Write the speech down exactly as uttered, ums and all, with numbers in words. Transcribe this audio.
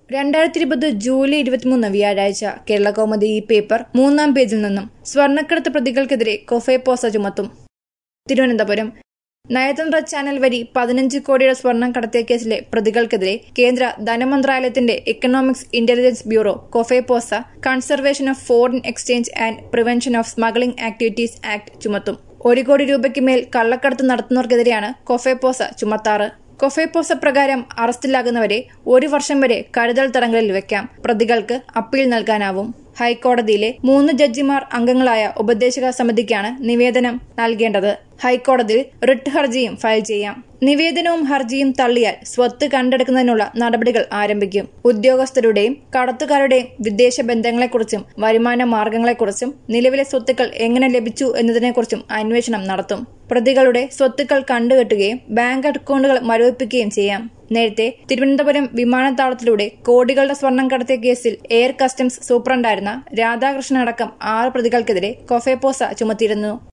രണ്ടായിരത്തി ഇരുപത് ജൂലൈ ഇരുപത്തിമൂന്ന് വ്യാഴാഴ്ച കേരളകൗമുദി ഈ പേപ്പർ മൂന്നാം പേജിൽ നിന്നും സ്വർണ്ണക്കടത്ത് പ്രതികൾക്കെതിരെ കൊഫെപോസ ചുമത്തും. തിരുവനന്തപുരം നയതന്ത്ര ചാനൽ വഴി പതിനഞ്ച് കോടിയുടെ സ്വർണം കടത്തിയ കേസിലെ പ്രതികൾക്കെതിരെ കേന്ദ്ര ധനമന്ത്രാലയത്തിന്റെ economics intelligence bureau COFEPOSA conservation of foreign exchange and prevention of smuggling activities act ചുമത്തും. ഒരു കോടി രൂപയ്ക്ക് മേൽ കള്ളക്കടത്ത് നടത്തുന്നവർക്കെതിരെയാണ് കൊഫെപോസ ചുമത്താറ്. കൊഫെപോസ പ്രകാരം അറസ്റ്റിലാകുന്നവരെ ഒരു വർഷം വരെ കരുതൽ തടങ്കലിൽ വെക്കാം. പ്രതികൾക്ക് അപ്പീൽ നൽകാനാവും. ഹൈക്കോടതിയിലെ മൂന്ന് ജഡ്ജിമാർ അംഗങ്ങളായ ഉപദേശക സമിതിക്കാണ് നിവേദനം നൽകേണ്ടത്. ഹൈക്കോടതിയിൽ റിട്ട് ഹർജിയും ഫയൽ ചെയ്യാം. നിവേദനവും ഹർജിയും തള്ളിയാൽ സ്വത്ത് കണ്ടെടുക്കുന്നതിനുള്ള നടപടികൾ ആരംഭിക്കും. ഉദ്യോഗസ്ഥരുടെയും കടത്തുകാരുടെയും വിദേശ ബന്ധങ്ങളെക്കുറിച്ചും വരുമാന മാർഗങ്ങളെക്കുറിച്ചും നിലവിലെ സ്വത്തുക്കൾ എങ്ങനെ ലഭിച്ചു എന്നതിനെക്കുറിച്ചും അന്വേഷണം നടത്തും. പ്രതികളുടെ സ്വത്തുക്കൾ കണ്ടുകെട്ടുകയും ബാങ്ക് അക്കൌണ്ടുകൾ മരവിപ്പിക്കുകയും ചെയ്യാം. നേരത്തെ തിരുവനന്തപുരം വിമാനത്താവളത്തിലൂടെ കോടികളുടെ സ്വർണം കടത്തിയ കേസിൽ എയർ കസ്റ്റംസ് സൂപ്രണ്ടായിരുന്ന രാധാകൃഷ്ണൻ അടക്കം ആറ് പ്രതികൾക്കെതിരെ കൊഫെപോസ ചുമത്തിയിരുന്നു.